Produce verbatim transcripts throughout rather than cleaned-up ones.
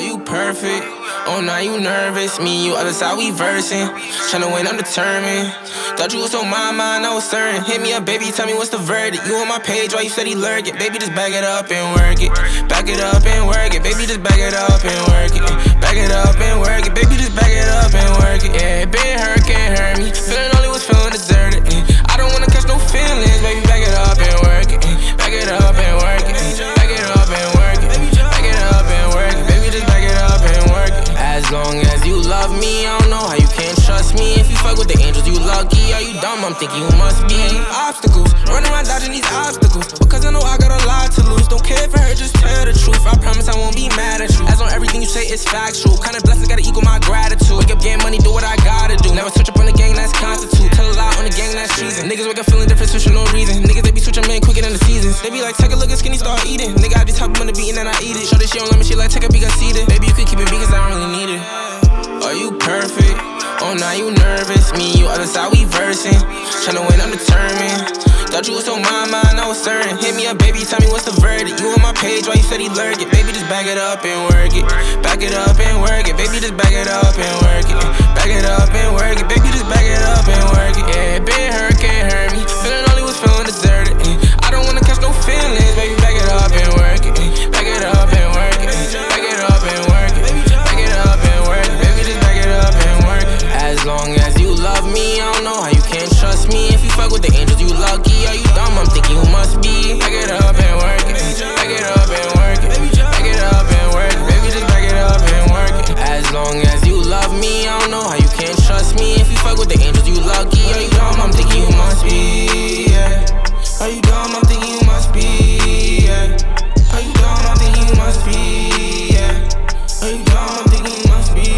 you perfect? Oh, now you nervous. Me and you, other side, we versing. Tryna win, I'm determined. Thought you was on my mind, I was certain. Hit me up, baby, tell me what's the verdict. You on my page, why you said he lurking? Baby, just back it up and work it. Back it up and work it. Baby, just back it up and work it. Back it up and work it. Baby, just back it up and work it. Yeah, it been hurt, can't hurt me. Feeling only was feeling deserted. I don't wanna catch no feelings, baby, back it up and work it. Back it up and work it. Back it up and work it. Back it up and work it. Baby, just back it up and work it. As long as you love me, I don't know how you can't trust me. If you fuck with the angels, you lucky. Are you dumb? I'm thinking you must be. Obstacles, running around dodging these obstacles. Because I know I got a lot to lose. Don't care if I heard, just tell the truth. I promise I won't be mad at you. As on everything you say is factual. Kind of blessings gotta equal my gratitude. Wake up, get money, do what I gotta do. Never switch up on the gang, that's constitute. Tell a lie on the gang, that's treason. Niggas wake up feeling different, switch for no reason. Niggas, they be switching man quicker than the seasons. They be like, take a look at skinny, start eating. Nigga, I just help him on the beat and then I eat it. Show that she don't love me, she like, take a beat, see it. Baby, you can keep it because I don't really need it. Are you perfect? Oh, now you nervous. Me and you, other side, we versing. Tryna win, I'm determined. Thought you was on my mind, I was certain. Hit me up, baby, tell me what's the verdict. You on my page, why you said he lurking? Baby, just back it up and work it. Back it up and work it. Baby, just back it up and work it. Back it up and work it. Baby, just back it up and work it. Yeah, it been hurt, can't hurt me. Feeling only was feeling deserted. I don't wanna catch no feelings, baby, back it up and work it. Back it up and work it. Back it up and work it. Back it up and work it. Baby, just back it up and work it. As long as you love me, I don't know how you can't trust me. If you fuck with the angels, you lucky. Are you dumb? I'm thinking you must be. Back it up and work it. Back it up and work it. Back it up and work it. Baby, just back it up and work it. As long as you love me, I don't know how you can't trust me. If you fuck with the angels, you lucky. Are you dumb? I'm thinking you must be. Yeah. Are you dumb? I'm thinking you must be. Yeah. Are you dumb? I'm thinking you must be. Yeah. Are you dumb? I'm thinking you must be.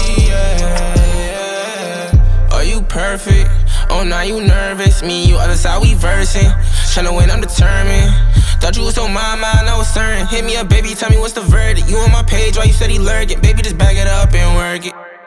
Yeah. Are you perfect? Oh, now you nervous. Me and you, other side, we versing. Tryna win, I'm determined. Thought you was on my mind, I was certain. Hit me up, baby, tell me what's the verdict. You on my page, why you said he lurking? Baby, just back it up and work it.